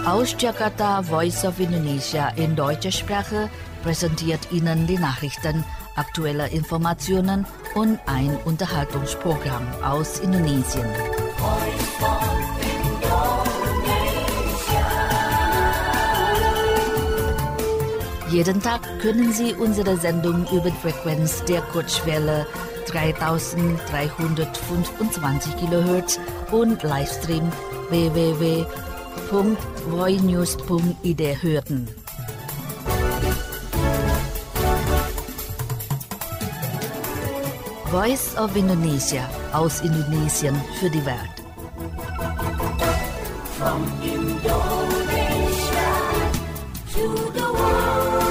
Aus Jakarta, Voice of Indonesia in deutscher Sprache präsentiert Ihnen die Nachrichten, aktuelle Informationen und ein Unterhaltungsprogramm aus Indonesien. Jeden Tag können Sie unsere Sendung über die Frequenz der Kurzwelle 3325 kHz und Livestream www.voinews.id hören. Voice of Indonesia aus Indonesien für die Welt. From Indonesia to the world.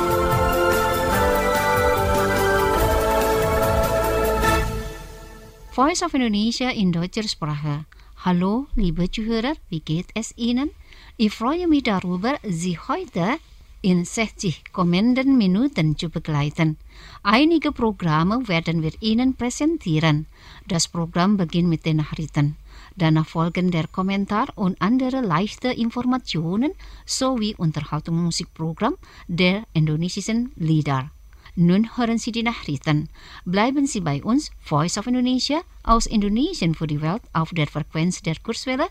Voice of Indonesia in deutscher Sprache. Hallo, liebe Zuhörer, wie geht es Ihnen? Ich freue mich darüber, Sie heute in 60 kommenden Minuten zu begleiten. Einige Programme werden wir Ihnen präsentieren. Das Programm beginnt mit den Nachrichten. Danach folgen der Kommentar und andere leichte Informationen sowie Unterhaltungsmusikprogramm der indonesischen Lieder. Nun hören Sie die Nachrichten. Bleiben Sie bei uns, Voice of Indonesia, aus Indonesien für die Welt auf der Frequenz der Kurzwelle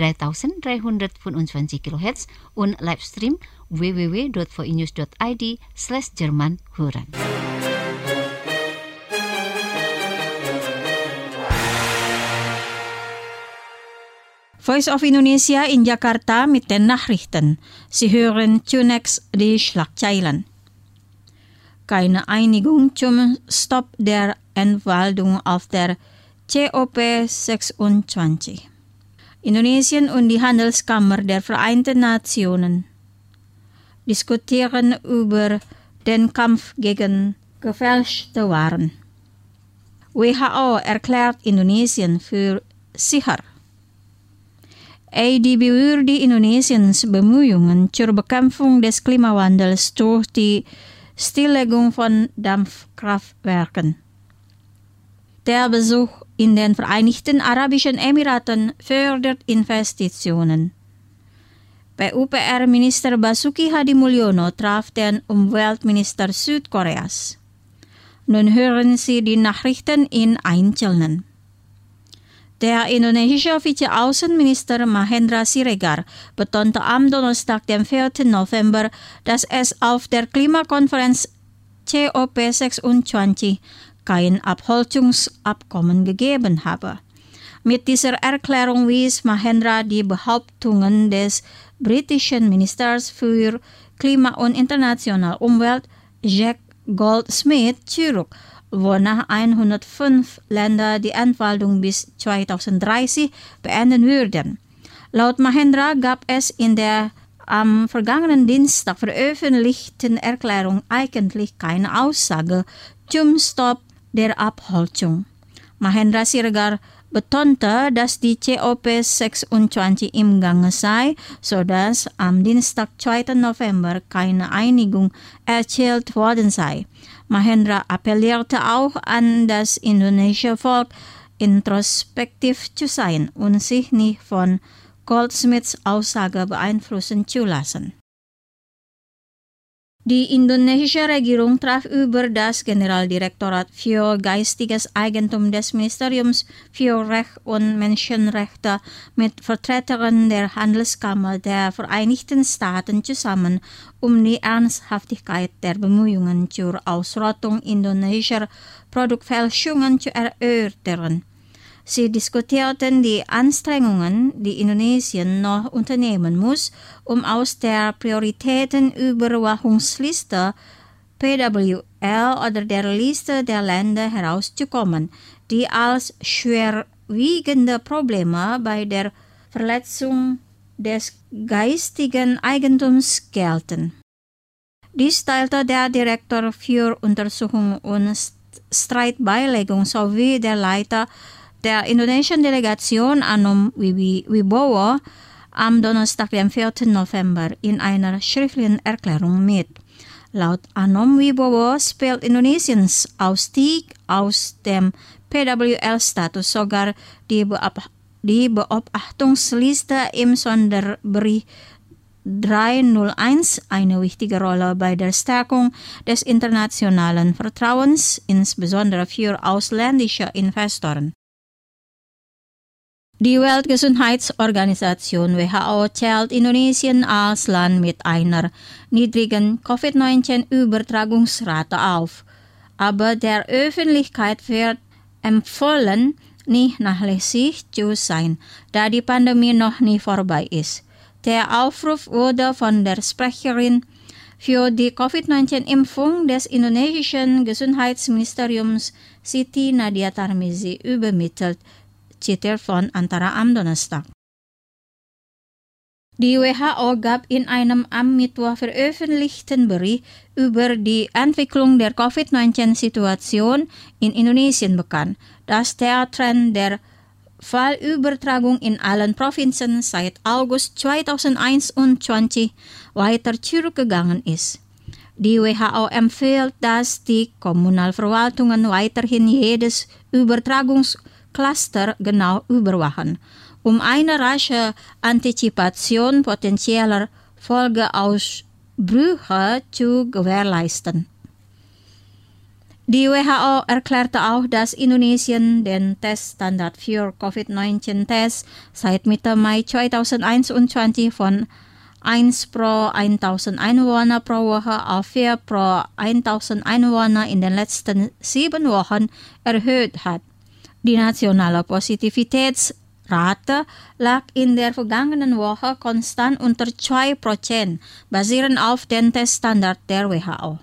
3325 kHz und Livestream www.voinews.id/Jerman hören. Voice of Indonesia in Jakarta mit den Nachrichten. Sie hören zunächst die Schlagzeilen. Keine Einigung zum Stopp der Entwaldung auf der COP26. Indonesien und die Handelskammer der Vereinten Nationen diskutieren über den Kampf gegen gefälschte Waren. WHO erklärt Indonesien für sicher. ADB würdigt Indonesiens Bemühungen zur Bekämpfung des Klimawandels durch die Stilllegung von Dampfkraftwerken. Der Besuch in den Vereinigten Arabischen Emiraten fördert Investitionen. PUPR-Minister Basuki Hadimulyono traf den Umweltminister Südkoreas. Nun hören Sie die Nachrichten in Einzelnen. Der indonesische Vizeaußenminister Mahendra Siregar betonte am Donnerstag, dem 4. November, dass es auf der Klimakonferenz COP26 kein Abholzungsabkommen gegeben habe. Mit dieser Erklärung wies Mahendra die Behauptungen des britischen Ministers für Klima und internationale Umwelt Jack Goldsmith zurück, wonach 105 Länder die Entwaldung bis 2030 beenden würden. Laut Mahendra gab es in der am vergangenen Dienstag veröffentlichten Erklärung eigentlich keine Aussage zum Stopp der Abholzung. Mahendra Siregar betonte, dass die COP26 im Gange sei, sodass am Dienstag, 2. November, keine Einigung erzielt worden sei. Mahendra appellierte auch an das indonesische Volk, introspektiv zu sein und sich nicht von Goldsmiths Aussage beeinflussen zu lassen. Die indonesische Regierung traf über das Generaldirektorat für geistiges Eigentum des Ministeriums für Recht und Menschenrechte mit Vertretern der Handelskammer der Vereinigten Staaten zusammen, um die Ernsthaftigkeit der Bemühungen zur Ausrottung indonesischer Produktfälschungen zu erörtern. Sie diskutierten die Anstrengungen, die Indonesien noch unternehmen muss, um aus der Prioritätenüberwachungsliste PWL oder der Liste der Länder herauszukommen, die als schwerwiegende Probleme bei der Verletzung des geistigen Eigentums gelten. Dies teilte der Direktor für Untersuchung und Streitbeilegung sowie der Leiter der indonesischen Delegation Anom Wibowo am Donnerstag, dem 4. November, in einer schriftlichen Erklärung mit. Laut Anom Wibowo spielt Indonesiens Ausstieg aus dem PWL-Status sogar die Beobachtungsliste im Sonderbericht 301 eine wichtige Rolle bei der Stärkung des internationalen Vertrauens, insbesondere für ausländische Investoren. Die Weltgesundheitsorganisation WHO zählt Indonesien als Land mit einer niedrigen Covid-19-Übertragungsrate auf. Aber der Öffentlichkeit wird empfohlen, nicht nachlässig zu sein, da die Pandemie noch nie vorbei ist. Der Aufruf wurde von der Sprecherin für die Covid-19-Impfung des indonesischen Gesundheitsministeriums Siti Nadia Tarmizi übermittelt, zitiert von Antara am Donnerstag. Die WHO gab in einem am Mittwoch veröffentlichten Bericht über die Entwicklung der Covid-19-Situation in Indonesien bekannt, dass der Trend der Fallübertragung in allen Provinzen seit August 2021 weiter zurückgegangen ist. Die WHO empfiehlt, dass die Kommunalverwaltungen weiterhin jedes Übertragungscluster genau überwachen, um eine rasche Antizipation potenzieller Folgeausbrüche zu gewährleisten. Die WHO erklärte auch, dass Indonesien den Teststandard für Covid-19-Tests seit Mitte Mai 2021 von 1 pro 1000 Einwohner pro Woche auf 4 pro 1000 Einwohner in den letzten 7 Wochen erhöht hat. Die nationale Positivitätsrate lag in der vergangenen Woche konstant unter 2%, basierend auf dem Teststandard der WHO.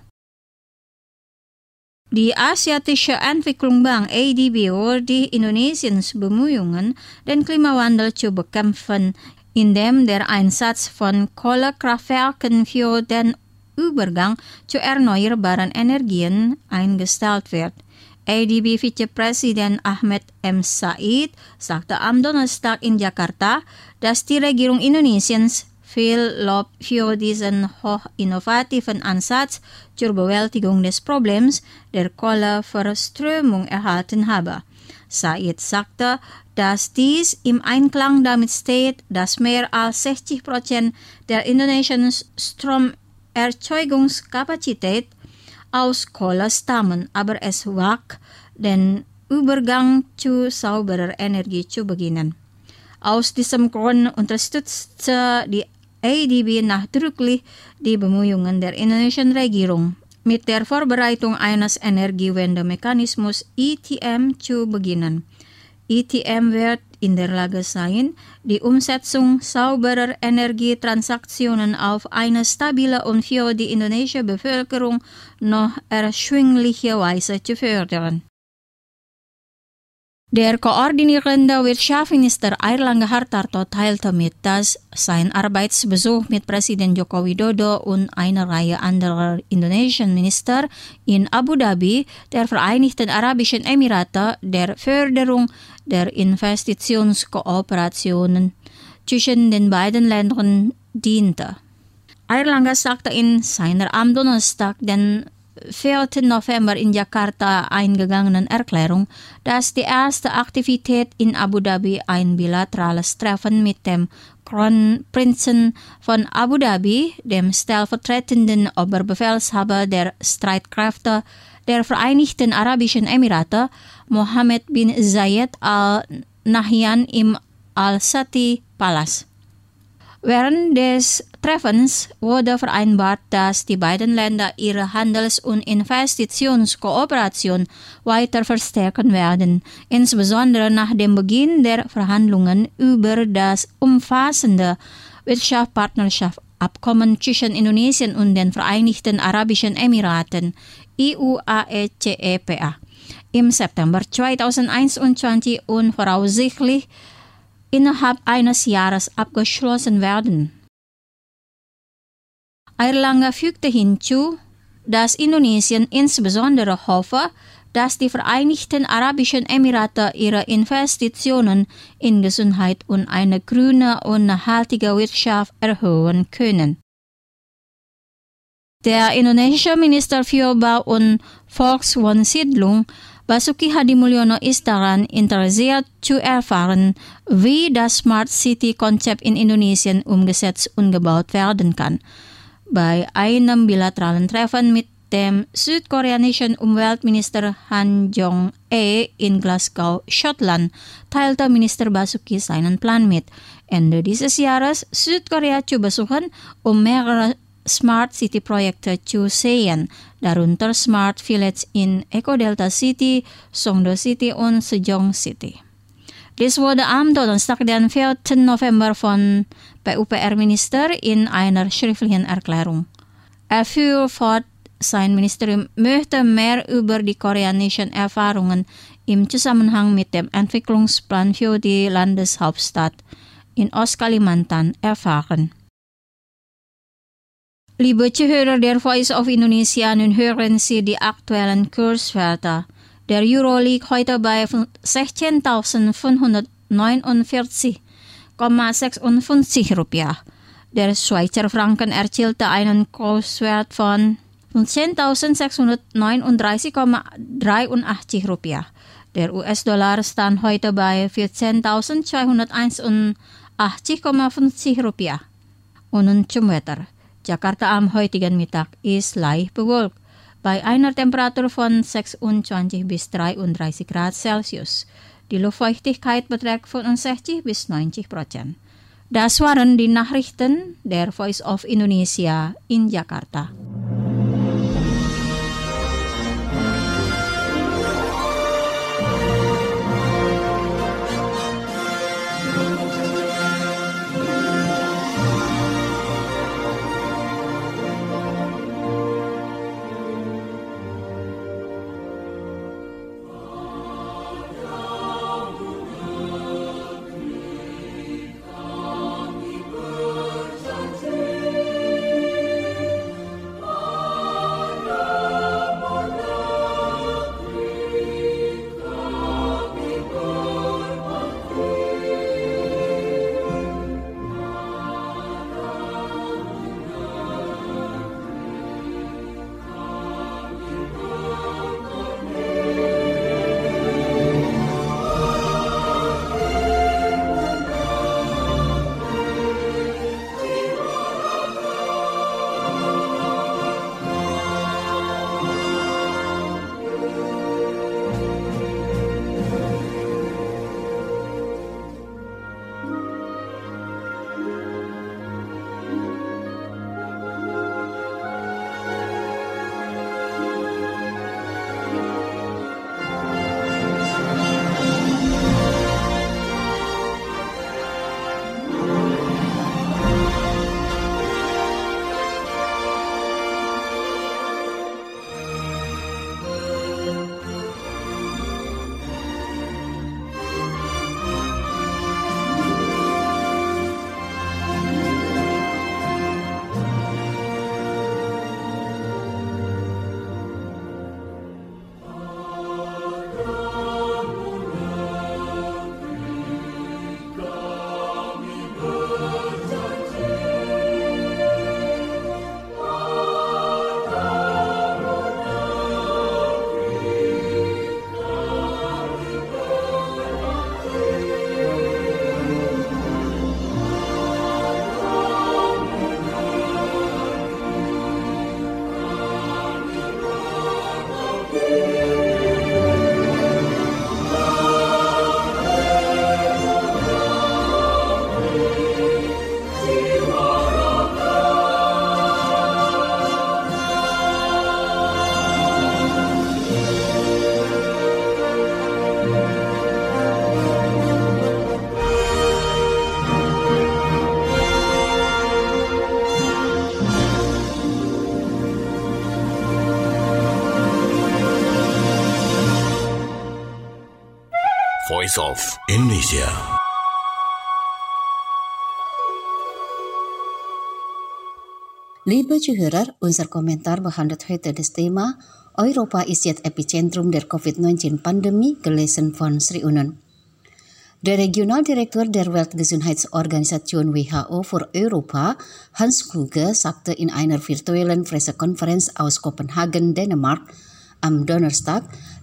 Die Asiatische Entwicklungsbank ADB wurde Indonesiens Bemühungen, den Klimawandel zu bekämpfen, indem der Einsatz von Kohlekraftwerken für den Übergang zu erneuerbaren Energien eingestellt wird. ADB-Vizepräsident Ahmed M. Said sagte am Donnerstag in Jakarta, dass die Regierung Indonesiens viel Lob für diesen hochinnovativen Ansatz zur Bewältigung des Problems der Kohleverströmung erhalten habe. Said sagte, dass dies im Einklang damit steht, dass mehr als 60% der indonesischen Stromerzeugungskapazität aus Kohle stammen, aber es wagt, den Übergang zu sauberer Energie zu beginnen. Aus diesem Grund unterstützte die ADB nachdrücklich die Bemühungen der indonesischen Regierung, mit der Vorbereitung eines Energiewendemechanismus ETM zu beginnen. ETM wird in der Lage sein, die Umsetzung sauberer Energietransaktionen auf eine stabile und für die indonesische Bevölkerung noch erschwingliche Weise zu fördern. Der koordinierende Wirtschaftsminister Airlangga Hartarto teilte mit, dass sein Arbeitsbesuch mit Präsident Joko Widodo und einer Reihe anderer indonesischen Minister in Abu Dhabi, der Vereinigten Arabischen Emirate, der Förderung der Investitionskooperationen zwischen den beiden Ländern diente. Airlangga sagte in seiner am Donnerstag, den 4. November in Jakarta eingegangenen Erklärung, dass die erste Aktivität in Abu Dhabi ein bilaterales Treffen mit dem Kronprinzen von Abu Dhabi, dem stellvertretenden Oberbefehlshaber der Streitkräfte der Vereinigten Arabischen Emirate, Mohammed bin Zayed Al Nahyan im Al-Sati Palace. Während des Treffens wurde vereinbart, dass die beiden Länder ihre Handels- und Investitionskooperation weiter verstärken werden, insbesondere nach dem Beginn der Verhandlungen über das umfassende Wirtschaftspartnerschaftsabkommen zwischen Indonesien und den Vereinigten Arabischen Emiraten, IUAE-CEPA, im September 2021 und voraussichtlich innerhalb eines Jahres abgeschlossen werden. Airlangga fügte hinzu, dass Indonesien insbesondere hoffe, dass die Vereinigten Arabischen Emirate ihre Investitionen in Gesundheit und eine grüne und nachhaltige Wirtschaft erhöhen können. Der indonesische Minister für Bau und Volkswohnsiedlung Basuki Hadimulyono is daran interesseert zu erfahren, wie das Smart City-Konzept in Indonesien umgesetzt und gebaut werden kann. Bei einem bilateralen Treffen mit dem südkoreanischen Umweltminister Han Jong-e in Glasgow, Schottland, teilte Minister Basuki seinen Plan mit, Ende dieses Jahres Südkorea zu besuchen, mehrere Smart City-Projekte zu sehen, darunter Smart Village in Eco-Delta City, Songdo City und Sejong City. Dies wurde am Donnerstag, den 4. November von PUPR-Minister in einer schriftlichen Erklärung. Er fuhr fort, sein Ministerium möchte mehr über die koreanischen Erfahrungen im Zusammenhang mit dem Entwicklungsplan für die Landeshauptstadt in Ostkalimantan erfahren. Liebe Zuhörer der Voice of Indonesia, nun hören Sie die aktuellen Kurswerte. Der Euro liegt heute bei 16.549,56 Rupiah. Der Schweizer Franken erzielte einen Kurswert von 10.639,83 Rupiah. Der US-Dollar stand heute bei 14.281,50 Rupiah. Und nun zum Wetter. Jakarta am heutigen Mittag ist leicht bewölkt, bei einer Temperatur von 26 bis 33 Grad Celsius. Die Luftfeuchtigkeit beträgt 65 bis 90%. Das waren die Nachrichten der Voice of Indonesia in Jakarta. Voice of Indonesia. Liebe Zuhörer, unser Kommentar behandelt heute das Thema Europa ist jetzt Epizentrum der Covid-19-Pandemie, gelesen von Sri Unen. Der Regionaldirektor der Weltgesundheitsorganisation WHO für Europa, Hans Kluge, sagte in einer virtuellen Pressekonferenz aus Kopenhagen, Dänemark, am Donnerstag,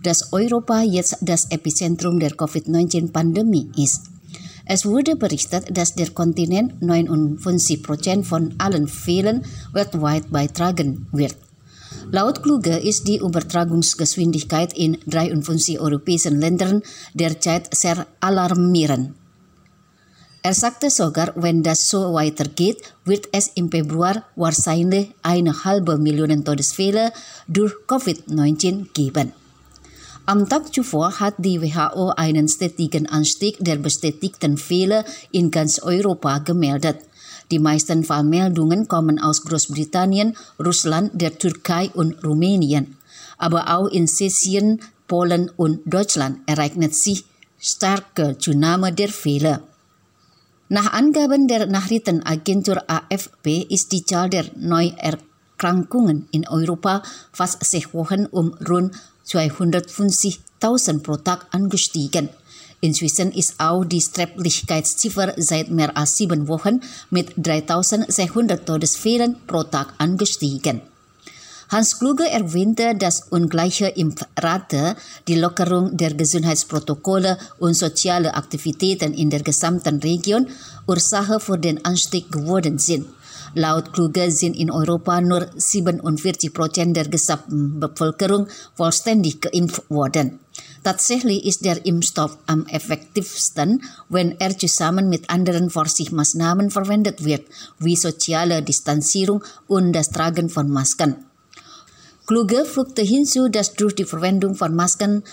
dass Europa jetzt das Epizentrum der Covid-19-Pandemie ist. Es wurde berichtet, dass der Kontinent 59% von allen Fällen weltweit beitragen wird. Laut Kluge ist die Übertragungsgeschwindigkeit in 53 europäischen Ländern derzeit sehr alarmierend. Er sagte sogar, wenn das so weitergeht, wird es im Februar wahrscheinlich 1,5 Million Todesfälle durch Covid-19 geben. Am Tag zuvor hat die WHO einen stetigen Anstieg der bestätigten Fälle in ganz Europa gemeldet. Die meisten Fallmeldungen kommen aus Großbritannien, Russland, der Türkei und Rumänien. Aber auch in Tschechien, Polen und Deutschland ereignet sich starke Zunahme der Fälle. Nach Angaben der Nachrichtenagentur AFP ist die Zahl der Neuerkrankungen in Europa fast 6 Wochen um rund 250.000 pro Tag angestiegen. Inzwischen ist auch die Sterblichkeitsziffer seit mehr als 7 Wochen mit 3.600 Todesfällen pro Tag angestiegen. Hans Kluge erwähnte, dass ungleiche Impfrate, die Lockerung der Gesundheitsprotokolle und soziale Aktivitäten in der gesamten Region Ursache für den Anstieg geworden sind. Laut Kluge sind in Europa nur 47% der gesamten Bevölkerung vollständig geimpft worden. Tatsächlich ist der Impfstoff am effektivsten, wenn er zusammen mit anderen Vorsichtsmaßnahmen verwendet wird, wie soziale Distanzierung und das Tragen von Masken. Kluge fügte hinzu, dass durch die Verwendung von Masken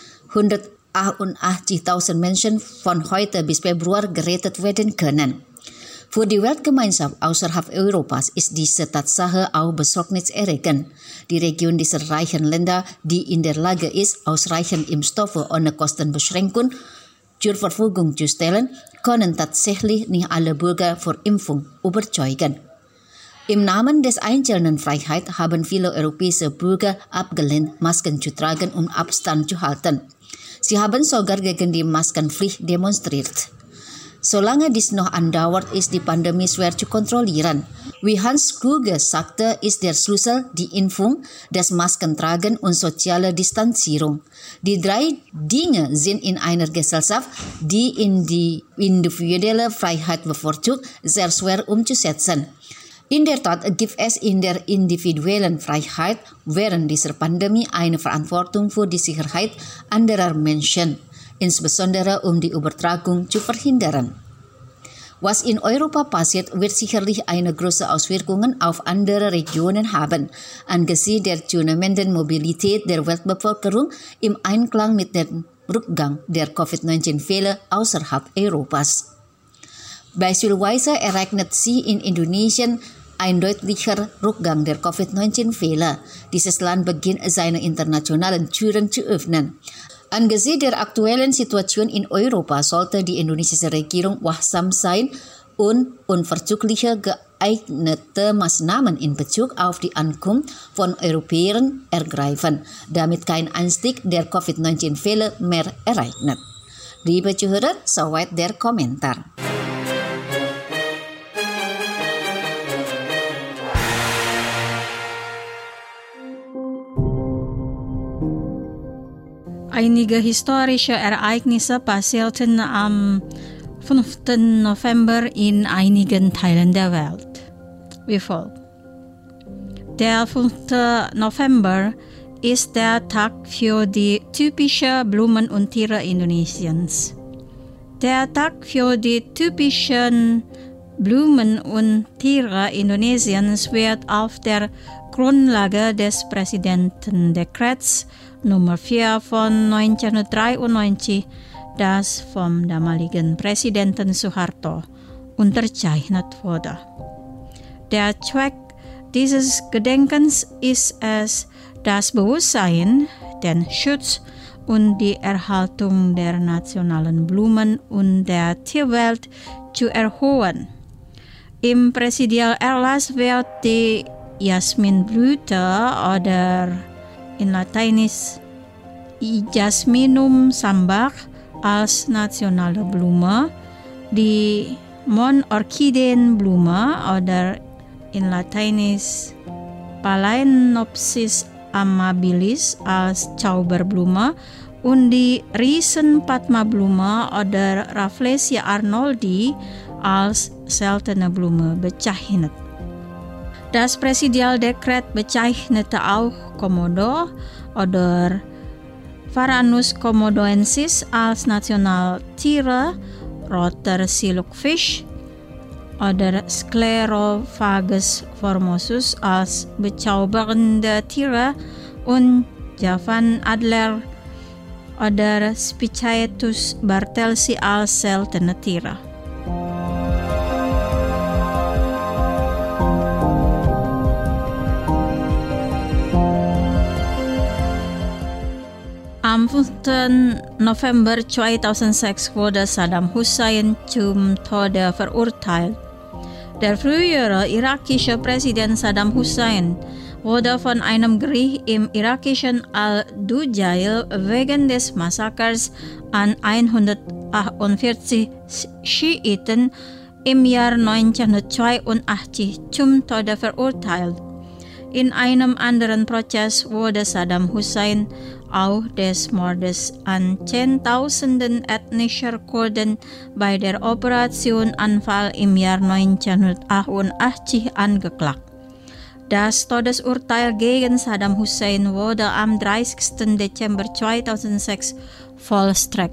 188.000 Menschen von heute bis Februar gerettet werden können. Für die Weltgemeinschaft außerhalb Europas ist diese Tatsache auch besorgniserregend. Die Region dieser reichen Länder, die in der Lage ist, ausreichend Impfstoffe ohne Kostenbeschränkung zur Verfügung zu stellen, können tatsächlich nicht alle Bürger für Impfung überzeugen. Im Namen des einzelnen Freiheit haben viele europäische Bürger abgelehnt, Masken zu tragen, um Abstand zu halten. Sie haben sogar gegen die Maskenpflicht demonstriert. Solange dies noch andauert, ist die Pandemie schwer zu kontrollieren. Wie Hans Kluge sagte, ist der Schlüssel die Impfung, das Maskentragen und soziale Distanzierung. Die 3 Dinge sind in einer Gesellschaft, die die individuelle Freiheit bevorzugt, sehr schwer umzusetzen. In der Tat gibt es in der individuellen Freiheit während dieser Pandemie eine Verantwortung für die Sicherheit anderer Menschen, insbesondere um die Übertragung zu verhindern. Was in Europa passiert, wird sicherlich eine große Auswirkung auf andere Regionen haben, angesichts der zunehmenden Mobilität der Weltbevölkerung im Einklang mit dem Rückgang der Covid-19-Fälle außerhalb Europas. Beispielsweise ereignet sich in Indonesien ein deutlicher Rückgang der Covid-19-Fälle. Dieses Land beginnt seine internationalen Türen zu öffnen. Angesichts der aktuellen Situation in Europa sollte die indonesische Regierung wachsam sein und unverzügliche geeignete Maßnahmen in Bezug auf die Ankunft von Europäern ergreifen, damit kein Anstieg der Covid-19-Fälle mehr ereignet. Liebe Zuhörer, soweit der Kommentar. Einige historische Ereignisse passierten am 5. November in einigen Teilen der Welt. Wie folgt. Der 5. November ist der Tag für die typischen Blumen und Tiere Indonesiens. Der Tag für die typischen Blumen und Tiere Indonesiens wird auf der Grundlage des Präsidentendekrets Nummer 4 von 1993, das vom damaligen Präsidenten Suharto unterzeichnet wurde. Der Zweck dieses Gedenkens ist es, das Bewusstsein, den Schutz und die Erhaltung der nationalen Blumen und der Tierwelt zu erhöhen. Im Präsidialerlass wird die Jasminblüte oder in Lateinisch Jasminum sambac als nationale Blume, die Monorchideenblume oder in Lateinisch Phalaenopsis amabilis als Zauberblume und die Riesenpadma-Blume oder Rafflesia arnoldi als seltene Blume bezeichnet. Das Präsidialdekret bezeichnete auch Komodo oder Varanus komodoensis als Nationaltiere, roter Silukfisch oder Sclerophagus formosus als bezaubernde Tiere und Javanadler oder Spicaetus bartelsi als seltene Tiere. Am 5. November 2006 wurde Saddam Hussein zum Tode verurteilt. Der frühere irakische Präsident Saddam Hussein wurde von einem Gericht im irakischen Al-Dujail wegen des Massakers an 148 Schiiten im Jahr 1982 zum Tode verurteilt. In einem anderen Prozess wurde Saddam Hussein auch des Mordes an Zehntausenden ethnischer Kurden bei der Operation Anfal im Jahr 1988 angeklagt. Das Todesurteil gegen Saddam Hussein wurde am 30. Dezember 2006 vollstreckt.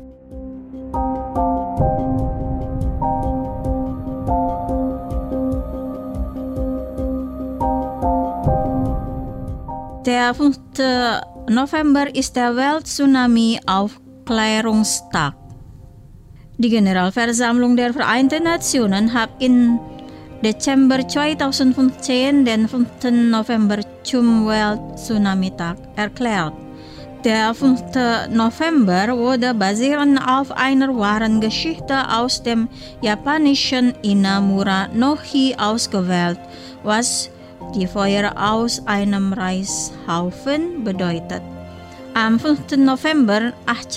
Der 5. November ist der Welt-Tsunami-Aufklärungstag. Die Generalversammlung der Vereinten Nationen hat im Dezember 2015 den 5. November zum Welt-Tsunami-Tag erklärt. Der 5. November wurde basierend auf einer wahren Geschichte aus dem japanischen Inamura no-hi ausgewählt, was die Feuer aus einem Reishaufen bedeutet. Am 5. November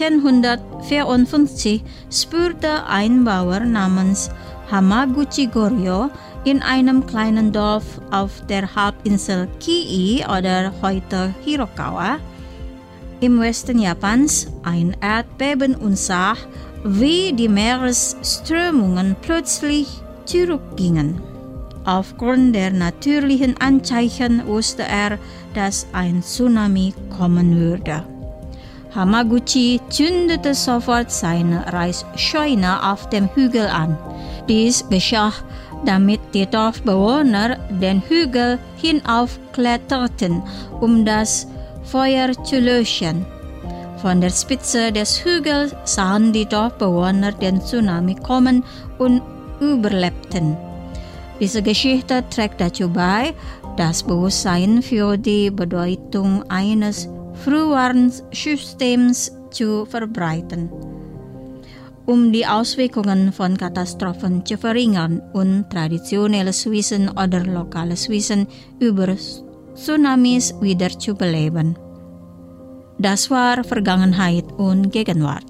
1854 spürte ein Bauer namens Hamaguchi Goryo in einem kleinen Dorf auf der Halbinsel Kii oder heute Hirokawa im Westen Japans ein Erdbeben und sah, wie die Meeresströmungen plötzlich zurückgingen. Aufgrund der natürlichen Anzeichen wusste er, dass ein Tsunami kommen würde. Hamaguchi zündete sofort seine Reisscheune auf dem Hügel an. Dies geschah, damit die Dorfbewohner den Hügel hinaufkletterten, um das Feuer zu löschen. Von der Spitze des Hügels sahen die Dorfbewohner den Tsunami kommen und überlebten. Diese Geschichte trägt dazu bei, das Bewusstsein für die Bedeutung eines Frühwarnsystems zu verbreiten. Um die Auswirkungen von Katastrophen zu verringern und traditionelles Wissen oder lokales Wissen über Tsunamis wieder zu beleben. Das war Vergangenheit und Gegenwart.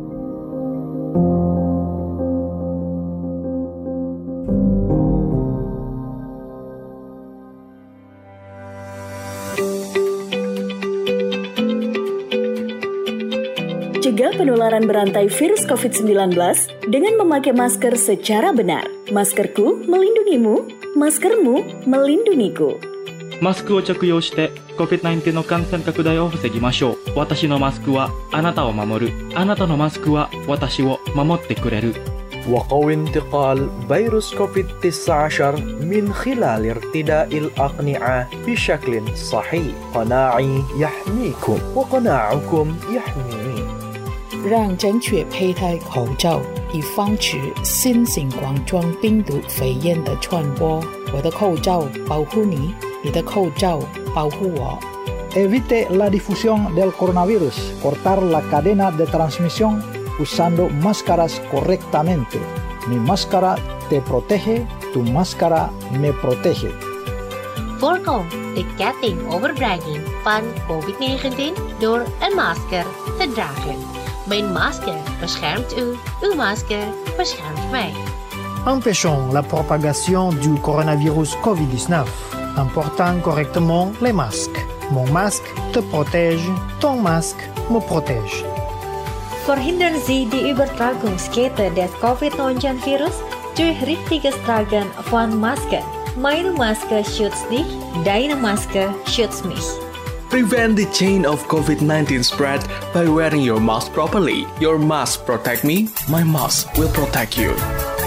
Cegah penularan berantai virus COVID-19 dengan memakai masker secara benar. Maskerku melindungimu, maskermu melindungiku. マスクを着用して COVID-19 の感染拡大を防ぎましょう。私のマスクはあなたを守る。あなたのマスクは私を守ってくれる。 وقوي انتقال فيروس كوفيد-19 من خلال ارتداء الأقنعة بشكل صحيح. قناعي يحميكم وقناعكم يحميني. 让正确佩戴口罩，以防止新型冠状病毒肺炎的传播。我的口罩保护你，你的口罩保护我。 Evite la difusión del coronavirus. Cortar la cadena de transmisión usando máscaras correctamente. Mi máscara te protege, tu máscara me protege. Voorkom de kettingoverbrenging van COVID-19 door een masker te dragen. Mijn masker beschermt u, uw masker beschermt mij. Empêchons la propagation du coronavirus COVID-19 en portant correctement les masques. Mon masque te protège, ton masque me protège. Verhindern Sie die Übertragungskette des Covid-19-Virus durch richtiges Tragen von Masken. Meine Maske schützt dich, deine Maske schützt mich. Prevent the chain of COVID-19 spread by wearing your mask properly. Your mask protect me, my mask will protect you.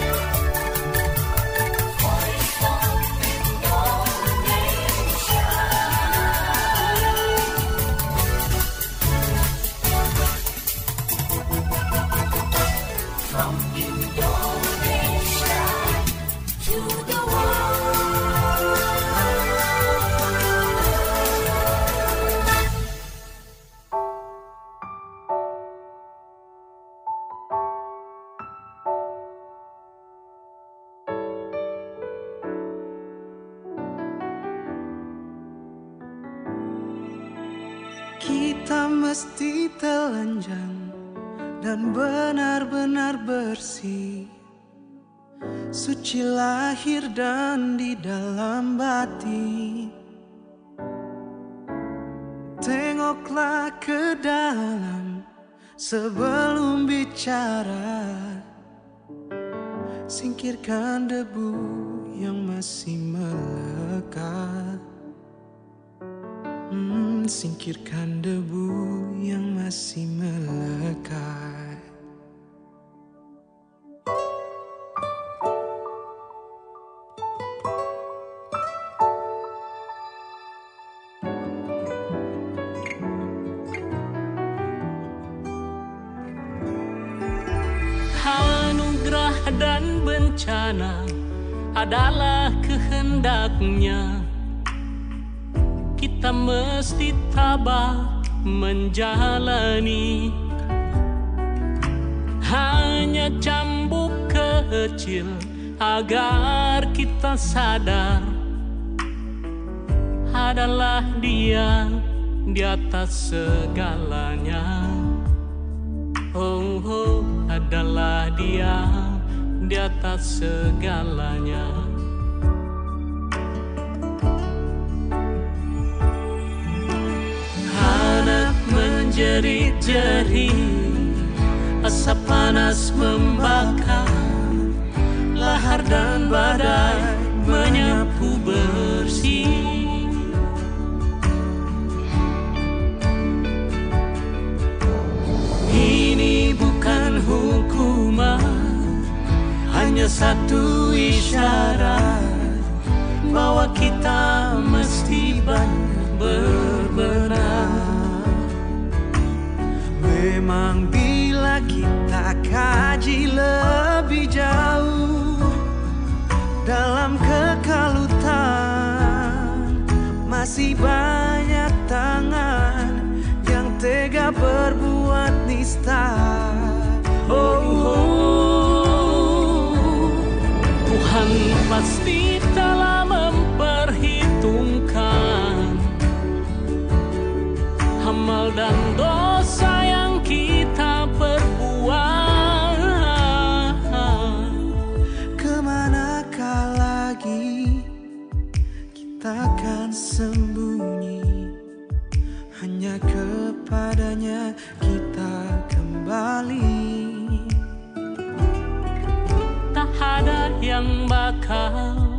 Kita mesti telanjang dan benar-benar bersih, suci lahir dan di dalam batin. Tengoklah ke dalam sebelum bicara, singkirkan debu yang masih melekat. Singkirkan debu yang masih melekat. Anugerah dan bencana adalah kehendaknya. Kita mesti tabah menjalani. Hanya cambuk kecil agar kita sadar adalah Dia di atas segalanya. Oh, oh, adalah Dia di atas segalanya. Menjerit-jerit, asap panas membakar, lahar dan badai menyapu bersih. Ini bukan hukuman, hanya satu isyarat bahwa kita mesti berbenah. Memang bila kita kaji lebih jauh dalam kekalutan, masih banyak tangan yang tega berbuat nista. Oh, Tuhan pasti telah memperhitungkan amal dan dosa yang kita perbuat. Kemanakah lagi kita akan sembunyi? Hanya kepadanya kita kembali. Tak ada yang bakal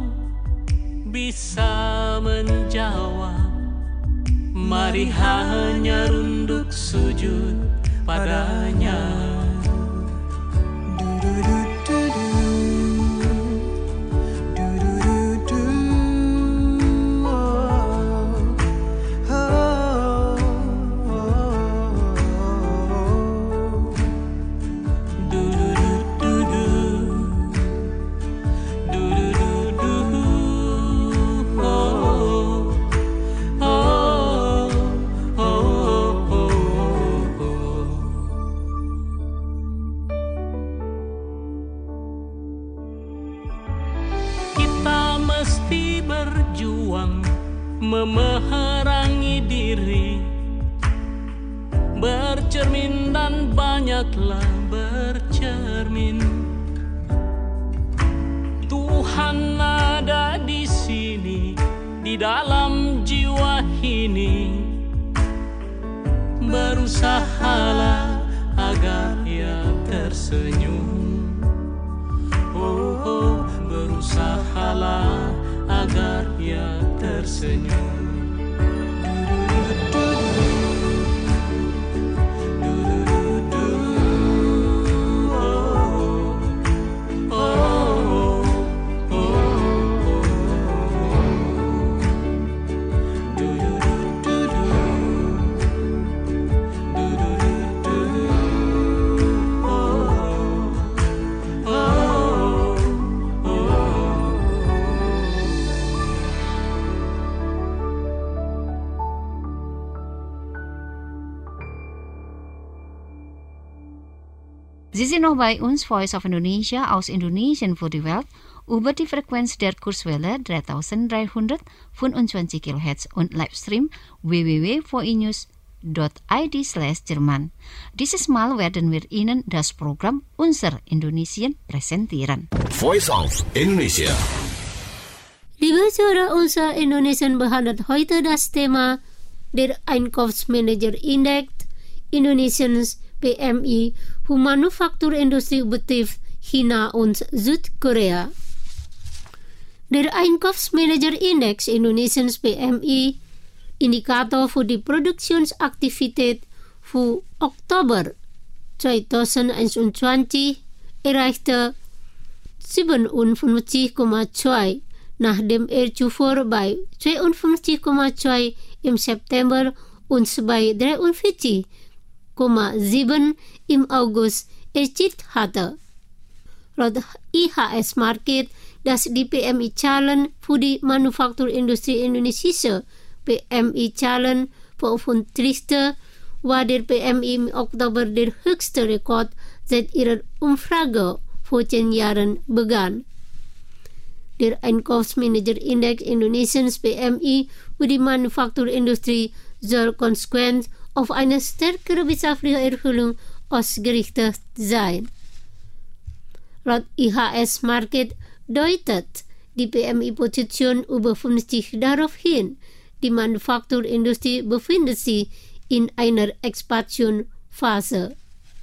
bisa menjawab. Mari hanya runduk sujud padanya. Memerangi diri, bercermin dan banyaklah bercermin. Tuhan ada di sini, di dalam jiwa ini. berusahalah agar ia tersenyum. Oh, berusahalah agar ia tersenyum. Sie sind noch bei uns, Voice of Indonesia aus Indonesien für die Welt, über die Frequenz der Kurzwelle 3325 kHz und Livestream www.voinews.id/Jerman. Dieses Mal werden wir Ihnen das Programm Unser Indonesien präsentieren. Voice of Indonesia. Liebe Zuhörer, unser Indonesien behandelt heute das Thema der Einkaufsmanager-Index Indonesiens PMI für Manufakturindustrie betrifft China und Südkorea. Der Einkaufsmanager-Index Indonesiens PMI, Indikator für die Produktionsaktivität für Oktober 2021, erreichte 57,2, nachdem er zuvor bei 52,2 im September und bei 43,7 im August erzielt hatte. Laut IHS Market, das die PMI-Zahlen für die Manufakturindustrie Indonesia PMI-Zahlen veröffentlichte, war der PMI im Oktober der höchste Rekord seit ihrer Umfrage vor 10 Jahren begann. Der Einkaufsmanager-Index Indonesiens PMI für die Manufakturindustrie soll konsequent auf eine stärkere wirtschaftliche Erholung ausgerichtet sein. Laut IHS Market deutet die PMI-Position über 50 darauf hin, die Manufakturindustrie befindet sich in einer Expansionsphase.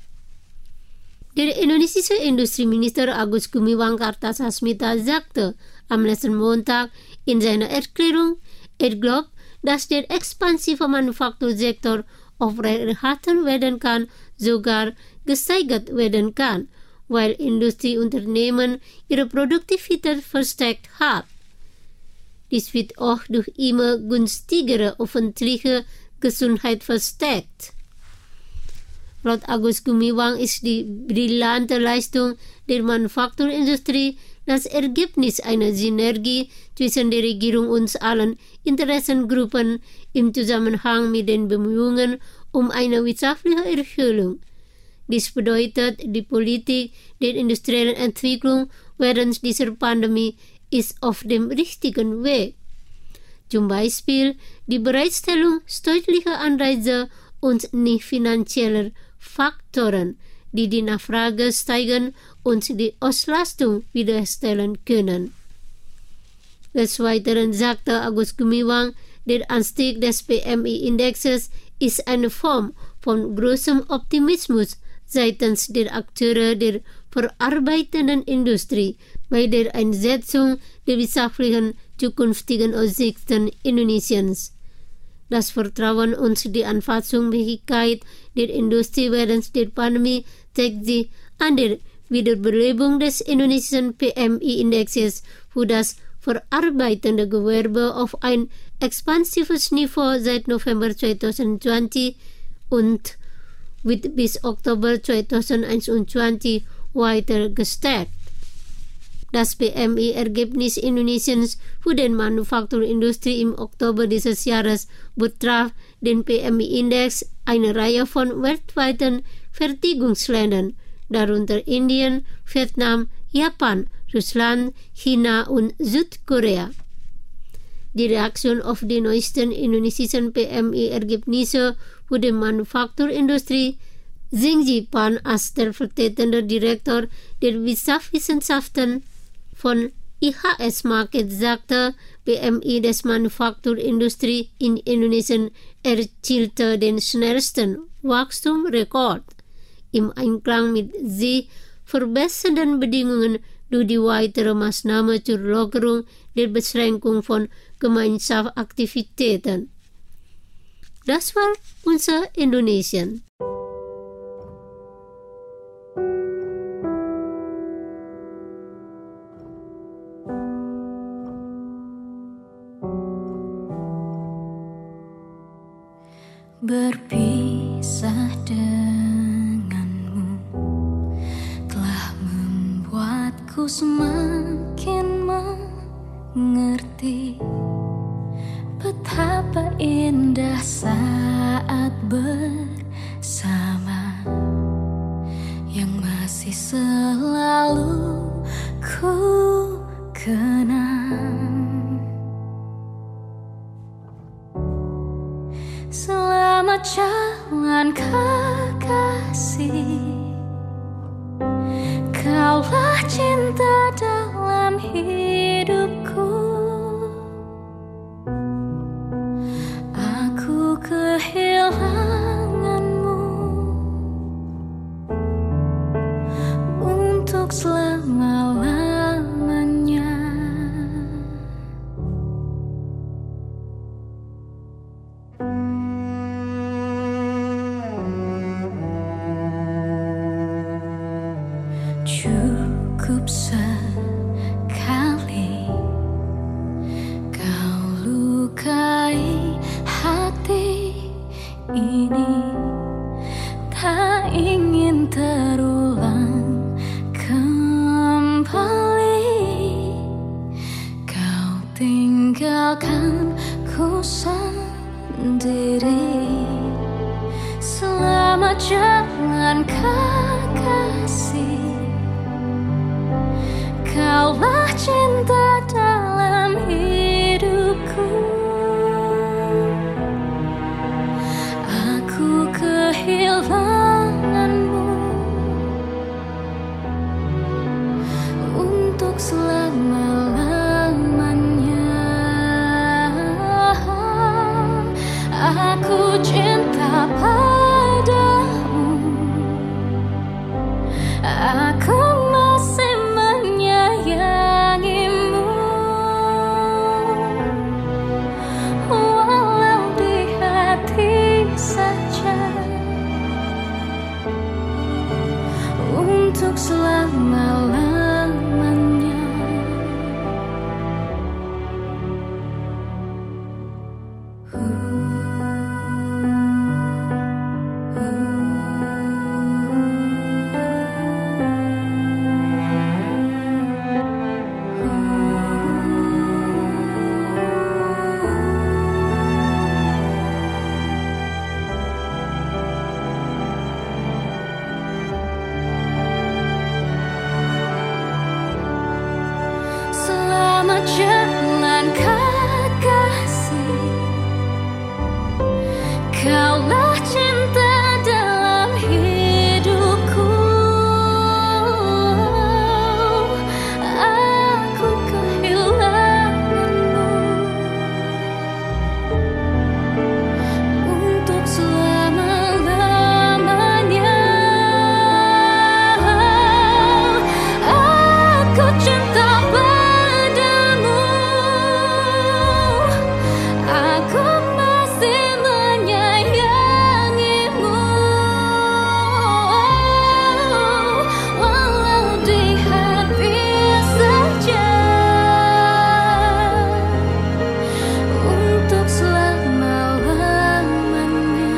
Der indonesische Industrieminister Agus Gumiwang Kartasasmita sagte am letzten Montag in seiner Erklärung, er glaubt, dass der expansive Manufaktursektor aufrechterhalten werden kann, sogar gesteigert werden kann, weil Industrieunternehmen ihre Produktivität verstärkt hat. Dies wird auch durch immer günstigere öffentliche Gesundheit verstärkt. Laut Agus Gumiwang ist die brillante Leistung der Manufakturindustrie das Ergebnis einer Synergie zwischen der Regierung und allen Interessengruppen im Zusammenhang mit den Bemühungen um eine wirtschaftliche Erholung. Dies bedeutet, die Politik der industriellen Entwicklung während dieser Pandemie ist auf dem richtigen Weg. Zum Beispiel die Bereitstellung steuerlicher Anreize und nicht finanzieller Faktoren, die die Nachfrage steigern und die Auslastung wiederherstellen können. Des Weiteren sagte Agus Gumiwang, der Anstieg des PMI-Indexes ist eine Form von großem Optimismus seitens der Akteure der verarbeitenden Industrie bei der Einsetzung der wirtschaftlichen zukünftigen Aussichten Indonesiens. Das Vertrauen und die Anpassungsfähigkeit der Industrie während der Pandemie zeigt sich an der Wiederbelebung des indonesischen PMI-Indexes für das verarbeitende Gewerbe auf ein expansives Niveau seit November 2020 und wird bis Oktober 2021 weiter gestärkt. Das PMI-Ergebnis Indonesiens für die Manufakturindustrie im Oktober dieses Jahres betraf den PMI-Index einer Reihe von weltweiten Fertigungsländern, darunter Indien, Vietnam, Japan, Russland, China und Südkorea. Die Reaktion auf die neuesten indonesischen PMI-Ergebnisse für die Manufakturindustrie Zingji Pan als stellvertretender Direktor der Wirtschaftswissenschaften von IHS Market sagte, PMI des Manufakturindustrie in Indonesien erzielte den schnellsten Wachstumsrekord. Im Einklang mit sich verbessernden Bedingungen durch die weitere Maßnahme zur Lockerung der Beschränkung von Gemeinschaftsaktivitäten. Das war unser Indonesien. Berpisah denganmu telah membuatku semakin mengerti betapa indah saat bersama yang masih selalu ku kenang. Selamat jalan kekasih, kaulah cinta dalam hidupku. Aku kehilanganmu untuk selama-lamanya. Cukup sekali kau lukai hati ini, tak ingin terulang kembali. Kau tinggalkan ku sendiri. Selamat jalan kekasih, kaulah cinta dalam hidupku. Aku kehilanganmu untuk selama-lamanya. Aku cinta padamu, aku masih menyayangimu, walau di hati saja, untuk selama-lamanya. Selamat jalan kekasih, kaulah cinta dalam hidupku. Aku kehilanganmu untuk selama-lamanya. Aku cinta padamu, aku masih menyayangimu, walau di hati saja, untuk selama-lamanya.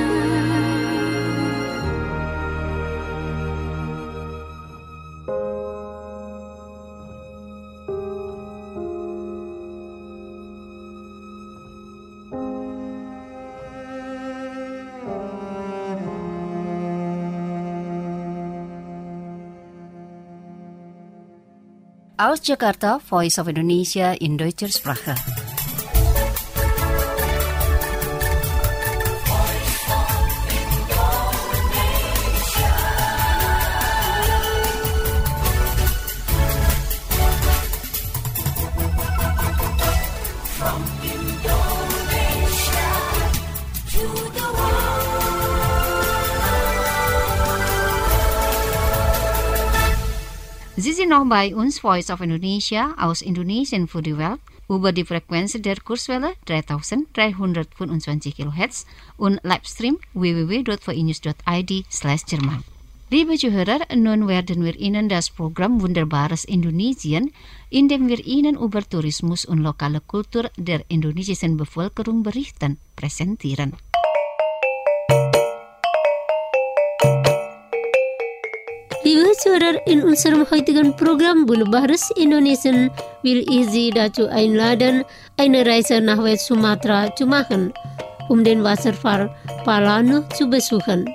Aus Jakarta, Voice of Indonesia in Deutscher Sprache. noch bei uns Voice of Indonesia aus Indonesien für die Welt über die Frequenz der Kurzwelle 3325 kHz und Livestream www.vinews.id/Jerman. Liebe Zuhörer, nun werden wir Ihnen das Programm Wunderbares Indonesien, in dem wir Ihnen über Tourismus und lokale Kultur der indonesischen Bevölkerung berichten, präsentieren. Liebe Zuhörer, in unserem heutigen Programm Wunderbares Indonesien will ich Sie dazu einladen, eine Reise nach West Sumatra zu machen, um den Wasserfall Palano zu besuchen.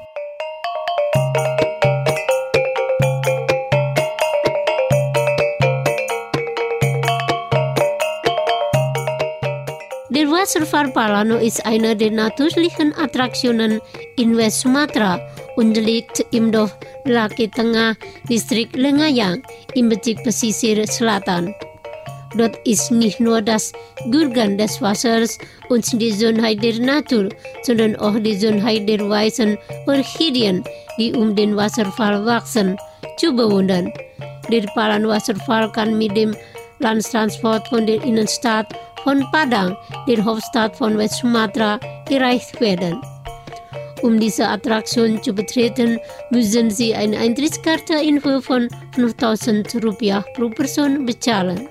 Der Wasserfall Palano ist eine der natürlichen Attraktionen in West Sumatra und liegt im Dorf Laki Tengah, Distrik Lengayang, im Bezirk Pesisir Selatan. Dort ist nicht nur das Gurgeln des Wassers und die Schönheit der Natur, sondern auch die Schönheit der weißen Orchideen, die um den Wasserfall wachsen, zu bewundern. Der Palano-Wasserfall kann mit dem Landtransport von der Innenstadt von Padang, der Hauptstadt von West Sumatra, erreicht werden. Um diese Attraktion zu betreten, müssen Sie eine Eintrittskarte in Höhe von 5.000 Rupiah pro Person bezahlen.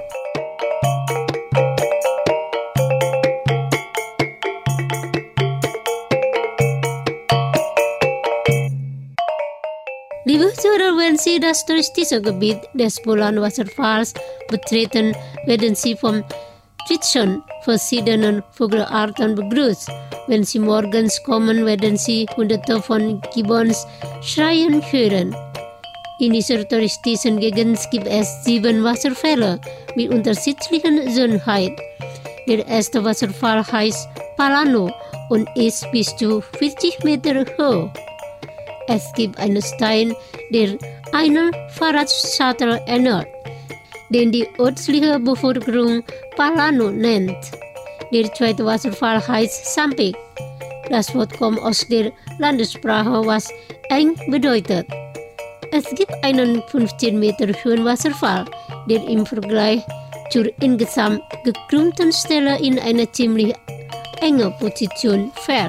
Liebe Zuhörer, wenn Sie das touristische Gebiet des Palano-Wasserfalls betreten, werden Sie vom Zwitschern verschiedener Vogelarten begrüßt. Wenn Sie morgens kommen, werden Sie Hunderte von Gibbons schreien hören. In dieser touristischen Gegend gibt es 7 Wasserfälle mit unterschiedlichen Schönheit. Der erste Wasserfall heißt Palano und ist bis zu 40 Meter hoch. Es gibt einen Stein, der einen Fahrradshuttle erinnert, den die örtliche Bevölkerung Palano nennt. Der zweite Wasserfall heißt Sampik. Das Wort kommt aus der Landessprache, was eng bedeutet. Es gibt einen 15 Meter hohen Wasserfall, der im Vergleich zur insgesamt gekrümmten Stelle in eine ziemlich enge Position fällt.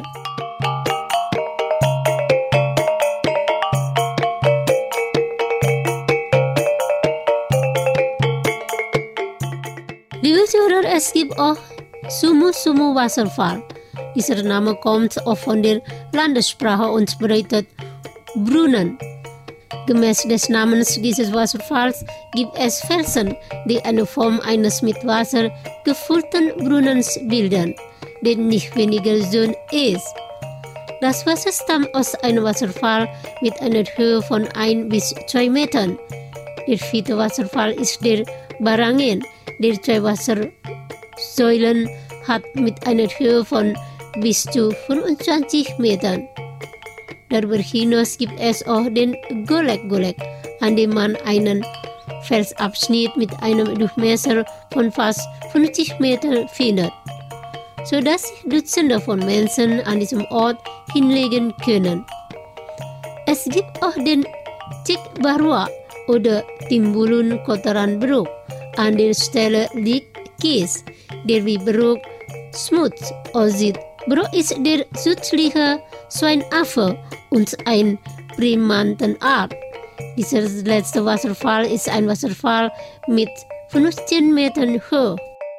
Liebe Zuhörer, es gibt auch Sumu Wasserfall. Dieser Name kommt auch von der Landessprache und bedeutet Brunnen. Gemäß des Namens dieses Wasserfalls gibt es Felsen, die eine Form eines mit Wasser gefüllten Brunnens bilden, der nicht weniger schön ist. Das Wasser stammt aus einem Wasserfall mit einer Höhe von 1 bis 2 Metern. Der vierte Wasserfall ist der Barangin, der 2 Wassersäulen hat mit einer Höhe von bis zu 25 Metern. Darüber hinaus gibt es auch den Golek, an dem man einen Felsabschnitt mit einem Durchmesser von fast 50 Metern findet, sodass sich Dutzende von Menschen an diesem Ort hinlegen können. Es gibt auch den Cik Barua oder Timbulun Kotoran Brook. An der Stelle liegt Kies, der wie Brook Schmutz aussieht. Brook ist der südliche Schweinaffe und ein Primatenart. Dieser letzte Wasserfall ist ein Wasserfall mit 15 Metern hoch.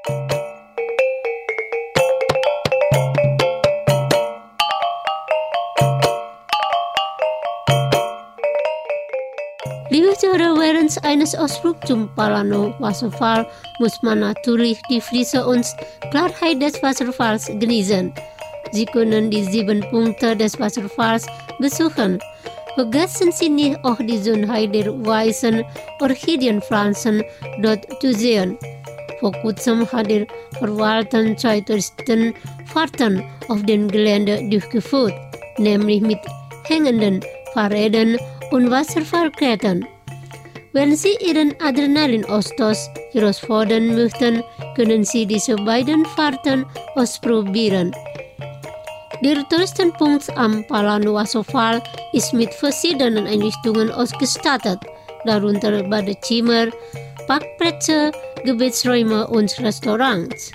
Liebe Zuhörer, während eines Ausflugs zum Palano-Wasserfall muss man natürlich die Frische und Klarheit des Wasserfalls genießen. Sie können die 7 Punkte des Wasserfalls besuchen. Vergessen Sie nicht auch die Schönheit der weißen Orchideenpflanzen dort zu sehen. Vor kurzem hat der Verwalter 2 Touristenfahrten auf dem Gelände durchgeführt, nämlich mit hängenden Fahrrädern und Wasserfallklettern. Wenn Sie Ihren Adrenalinausstoß herausfordern möchten, können Sie diese beiden Fahrten ausprobieren. Der Touristenpunkt am Palano Wasserfall ist mit verschiedenen Einrichtungen ausgestattet, darunter Badezimmer, Parkplätze, Gebetsräume und Restaurants.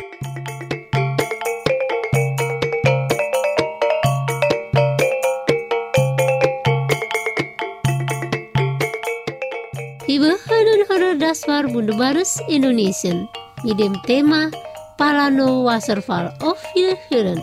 Liebe Hörerinnen, das war Wunderbares Indonesien mit dem Thema Palano Wasserfall. Auf Wiederhören!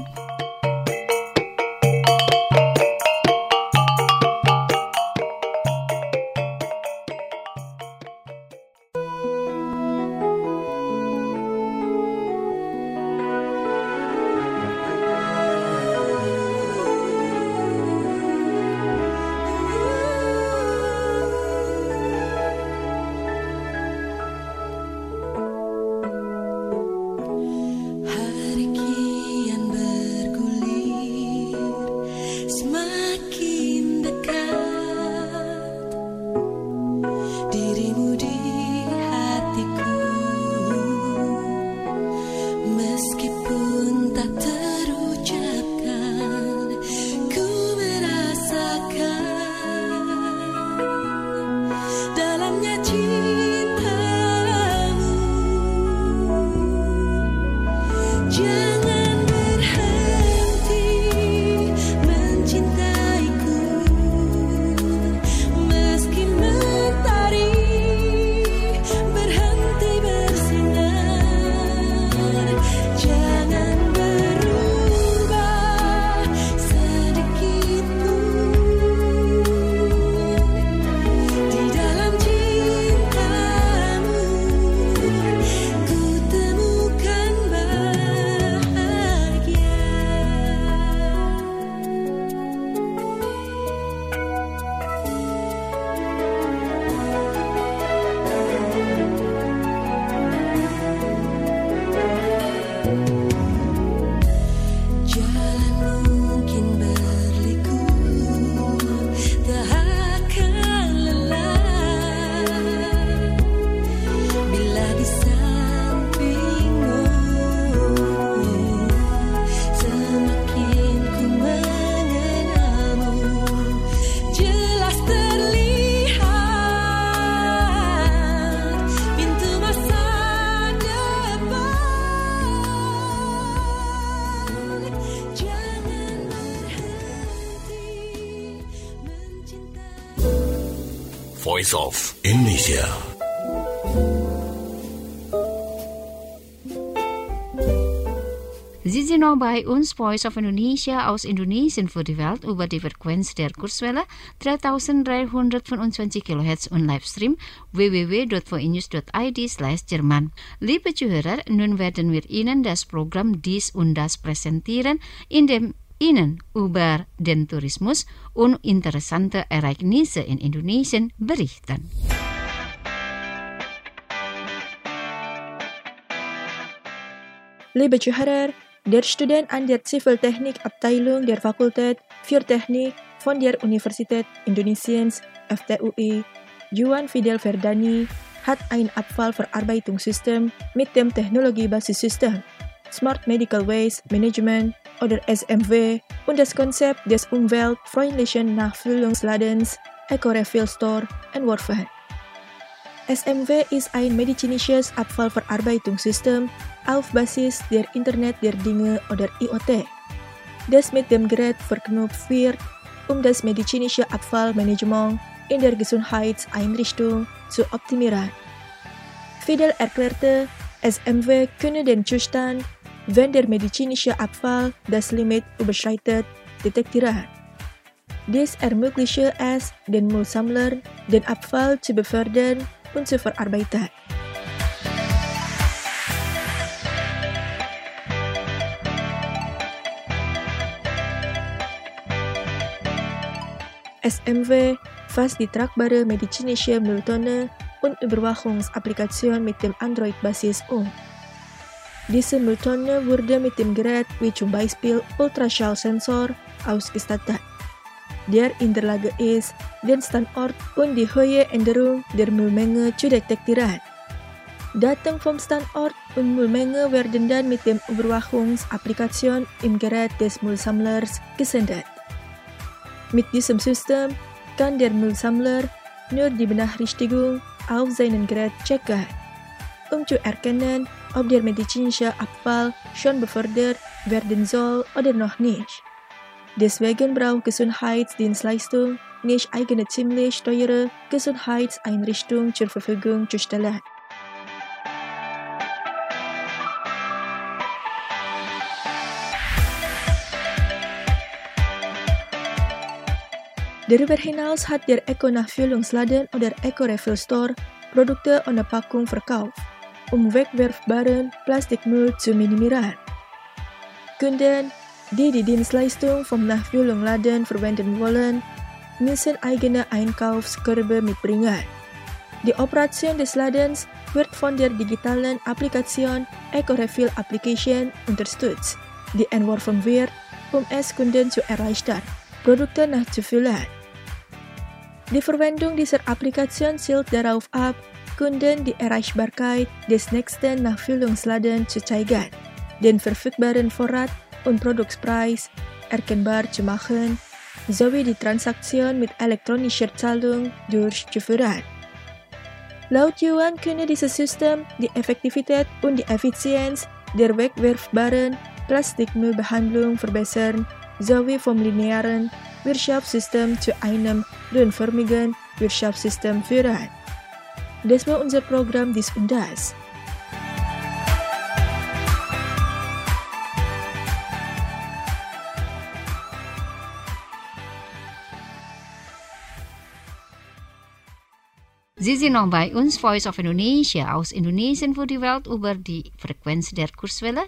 Voice of Indonesia. Sie sind noch bei uns, Voice of Indonesia aus Indonesien für die Welt über die Frequenz der Kurzwelle 3325 kHz und Livestream www.voinews.id/Jerman. Liebe Zuhörer, nun werden wir Ihnen das Programm Dies und Das präsentieren, in dem Ihnen über den Tourismus und interessante Ereignisse in Indonesien berichten. Liebe Zuhörer, der Student an der Ziviltechnik-Abteilung der Fakultät für Technik von der Universität Indonesiens FTUI, Juan Fidel Verdani, hat ein Abfallverarbeitungssystem mit dem Technologiebasissystem Smart Medical Waste Management oder SMW und das Konzept des umweltfreundlichen Nachfüllungsladens Eco-Refill Store entworfen. SMW ist ein medizinisches Abfallverarbeitungssystem auf Basis der Internet der Dinge oder IoT, das mit dem Gerät verknüpft wird, um das medizinische Abfallmanagement in der Gesundheitseinrichtung zu optimieren. Fidel erklärte, SMW könne den Zustand, wenn der medizinische Abfall das Limit überschreitet, detektieren. Dies ermögliche es den Müllsammlern, den Abfall zu befördern und zu verarbeiten. SMW fasst die tragbare medizinische Mülltonne und Überwachungsapplikation mit dem Android-Basis um. Diese Mülltonne wurde mit dem Gerät wie zum Beispiel Ultraschallsensor ausgestattet, der in der Lage ist, den Standort und die hohe Änderung der Müllmenge zu detektieren. Daten vom Standort und Müllmenge werden dann mit der Überwachungsapplikation im Gerät des Müllsammlers gesendet. Mit diesem System kann der Müllsammler nur die Benachrichtigung auf seinen Gerät checken, zu erkennen, ob der medizinische Abfall schon befördert werden soll oder noch nicht. Deswegen braucht Gesundheitsdienstleistung nicht eigene ziemlich teure Gesundheitseinrichtung zur Verfügung zu stellen. Darüber hinaus hat der Eco-Nachfüllungsladen oder Eco-Refill Store Produkte ohne Packung verkauft, wegwerfbaren Plastikmüll zu minimieren. Kunden, die die Dienstleistung vom Nachfüllungsladen verwenden wollen, müssen eigene Einkaufskörbe mitbringen. Die Operation des Ladens wird von der digitalen Applikation Eco-Refill Application unterstützt, die entworfen wird, es Kunden zu erleichtern, Produkte nachzufüllen. Die Verwendung dieser Applikation zielt darauf ab, Kunden die Erreichbarkeit des nächsten Nachfüllungsladens zu zeigen, den verfügbaren Vorrat und Produktpreis erkennbar zu machen, sowie die Transaktion mit elektronischer Zahlung durchzuführen. Laut Yuan könne dieses System die Effektivität und die Effizienz der wegwerfbaren Plastikmüllbehandlung verbessern, sowie vom linearen Wirtschaftssystem zu einem rundförmigen Wirtschaftssystem führen. Das war unser Programm dies und das. Sie sind noch bei uns, Voice of Indonesia, aus Indonesien für die Welt über die Frequenz der Kurzwelle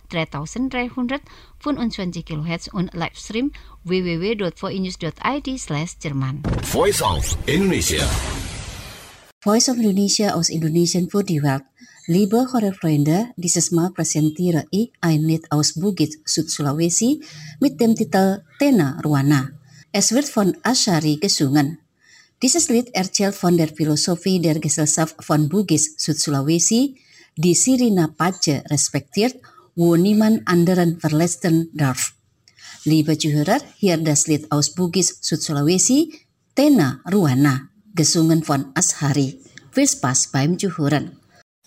3325 kHz und Livestream www.voinews.id/Jerman. Voice of Indonesia. Voice of Indonesia aus Indonesien für die Welt. Liebe Hörerfreunde, dieses Mal präsentiere ich ein Lied aus Bugis, Süd-Sulawesi mit dem Titel Tena Ruana. Es wird von Ashari gesungen. Dieses Lied erzählt von der Philosophie der Gesellschaft von Bugis, Süd-Sulawesi, die Sirina Pace respektiert, wo niemand anderen verletzen darf. Liebe Zuhörer, hier das Lied aus Bugis, Süd-Sulawesi, Tena Ruana, gesungen von Ashari. Viel Spaß beim Zuhören.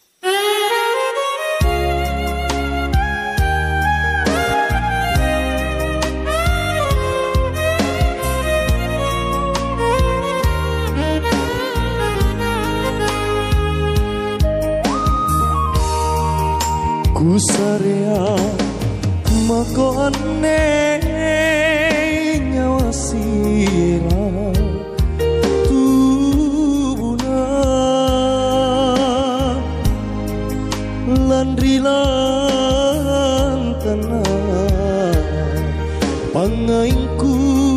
Kusarea makone nyawasira tubuna landri lantana pangainku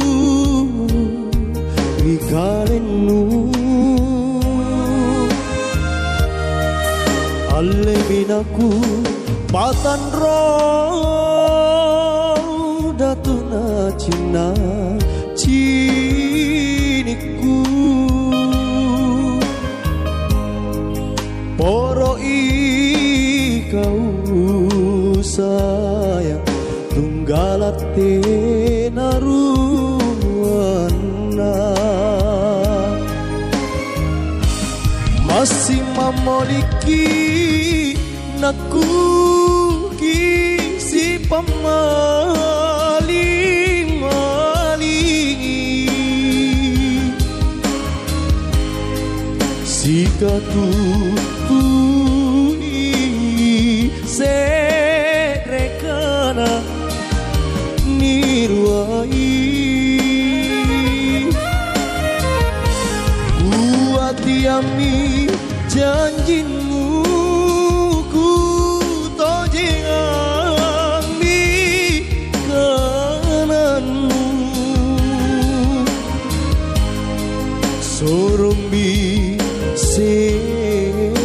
wikalenu alleminaku Patan roh datuna cina ciniku poro ikau sayang tunggalate naruana masih memiliki naku si pamaling-maling si katutui serekana niruai buat diami janjimu ku tojengan sorombi se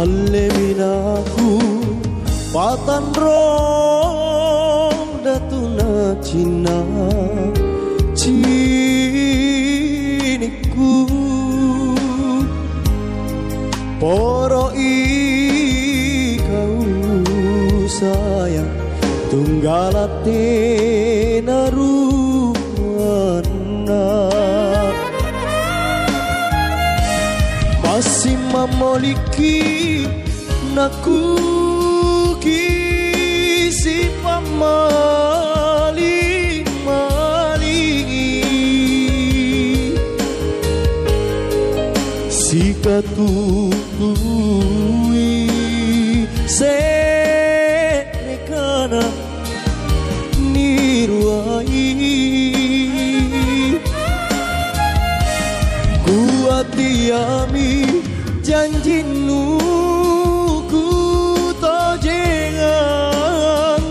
Maleminaku patan rong datuna Cina ciniku poro ikau sayang tunggalate naruana masih memiliki naku kisi pamali si katutui senekana niruai kuatiami janjinu ku to jengang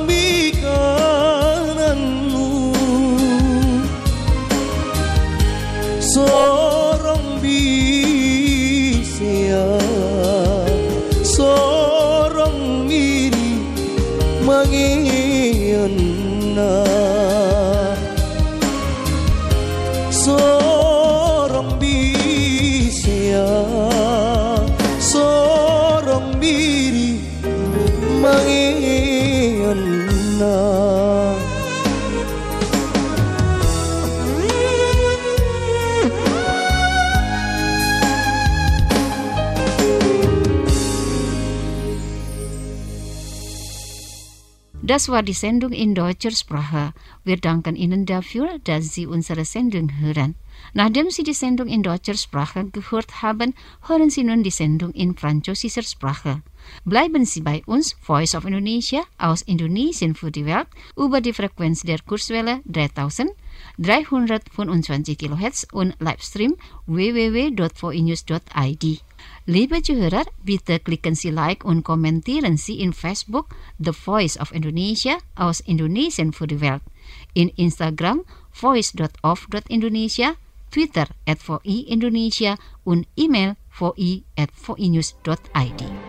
bikananmu sorong bisia sorong miri mangiana sorong bisia sorong miri mangiana. Das war die Sendung in deutscher Sprache. Wir danken Ihnen dafür, dass Sie unsere Sendung hören. Nachdem Sie die Sendung in deutscher Sprache gehört haben, hören Sie nun die Sendung in französischer Sprache. Bleiben Sie bei uns, Voice of Indonesia, aus Indonesien für die Welt, über die Frequenz der Kurzwelle 3325 kHz und Livestream www.voinews.id. Liebe Zuhörer, bitte klicken Sie Like und kommentieren Sie in Facebook The Voice of Indonesia aus Indonesien für die Welt, in Instagram voice.of.indonesia, Twitter @VOI Indonesia und E-Mail voi@voinews.id.